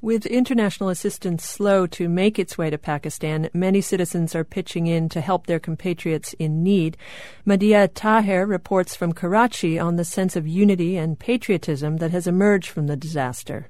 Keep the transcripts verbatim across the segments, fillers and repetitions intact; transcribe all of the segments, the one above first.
With international assistance slow to make its way to Pakistan, many citizens are pitching in to help their compatriots in need. Madiha Tahir reports from Karachi on the sense of unity and patriotism that has emerged from the disaster.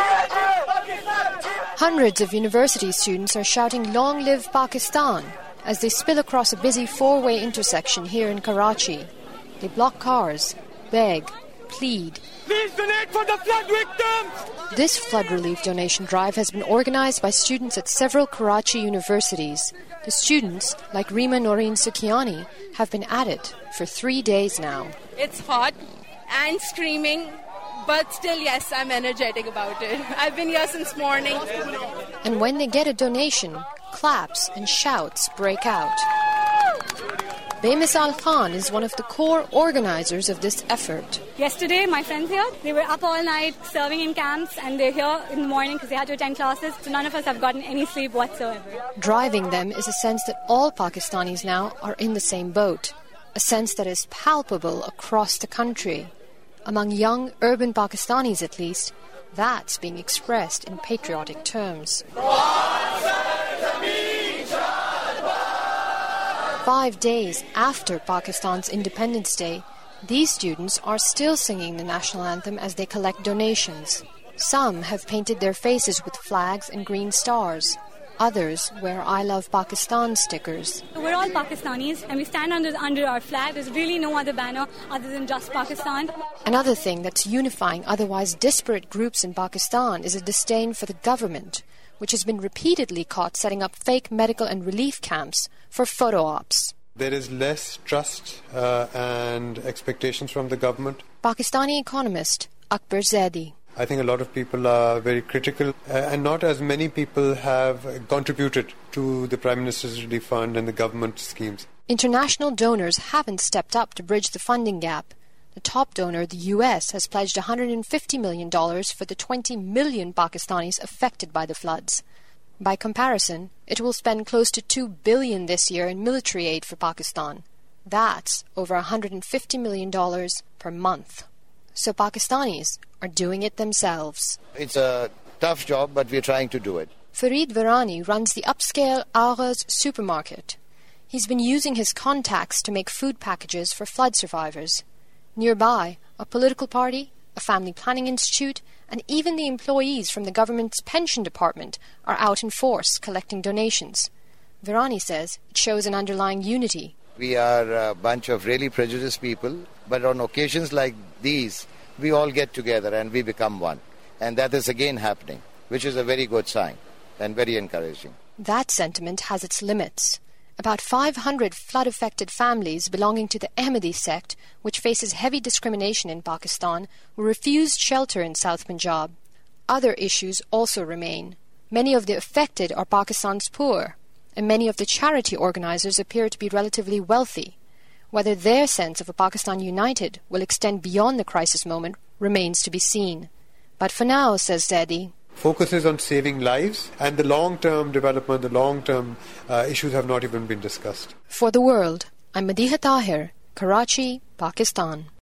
Hundreds of university students are shouting "Long live Pakistan" as they spill across a busy four-way intersection here in Karachi. They block cars, beg, plead. Please donate for the flood victims! This flood relief donation drive has been organized by students at several Karachi universities. The students, like Rima Noreen Sukiani, have been at it for three days now. It's hot and screaming, but still, yes, I'm energetic about it. I've been here since morning. And when they get a donation, claps and shouts break out. Bemisal Khan is one of the core organizers of this effort. Yesterday, my friends here, they were up all night serving in camps, and they're here in the morning because they had to attend classes, so none of us have gotten any sleep whatsoever. Driving them is a sense that all Pakistanis now are in the same boat, a sense that is palpable across the country. Among young urban Pakistanis, at least, that's being expressed in patriotic terms. Five days after Pakistan's Independence Day, these students are still singing the national anthem as they collect donations. Some have painted their faces with flags and green stars. Others wear "I Love Pakistan" stickers. We're all Pakistanis and we stand under, under our flag. There's really no other banner other than just Pakistan. Another thing that's unifying otherwise disparate groups in Pakistan is a disdain for the government, which has been repeatedly caught setting up fake medical and relief camps for photo ops. There is less trust uh, and expectations from the government. Pakistani economist Akbar Zaidi. I think a lot of people are very critical uh, and not as many people have contributed to the Prime Minister's Relief Fund and the government schemes. International donors haven't stepped up to bridge the funding gap. The top donor, the U S, has pledged one hundred fifty million dollars for the twenty million Pakistanis affected by the floods. By comparison, it will spend close to two billion dollars this year in military aid for Pakistan. That's over one hundred fifty million dollars per month. So Pakistanis are doing it themselves. It's a tough job, but we're trying to do it. Farid Virani runs the upscale Agha's supermarket. He's been using his contacts to make food packages for flood survivors. Nearby, a political party, a family planning institute, and even the employees from the government's pension department are out in force collecting donations. Virani says it shows an underlying unity. We are a bunch of really prejudiced people, but on occasions like these, we all get together and we become one. And that is again happening, which is a very good sign and very encouraging. That sentiment has its limits. About five hundred flood-affected families belonging to the Ahmadi sect, which faces heavy discrimination in Pakistan, were refused shelter in South Punjab. Other issues also remain. Many of the affected are Pakistan's poor, and many of the charity organizers appear to be relatively wealthy. Whether their sense of a Pakistan united will extend beyond the crisis moment remains to be seen. But for now, says Zaidi, focuses on saving lives, and the long-term development, the long-term uh, issues have not even been discussed. For The World, I'm Madiha Tahir, Karachi, Pakistan.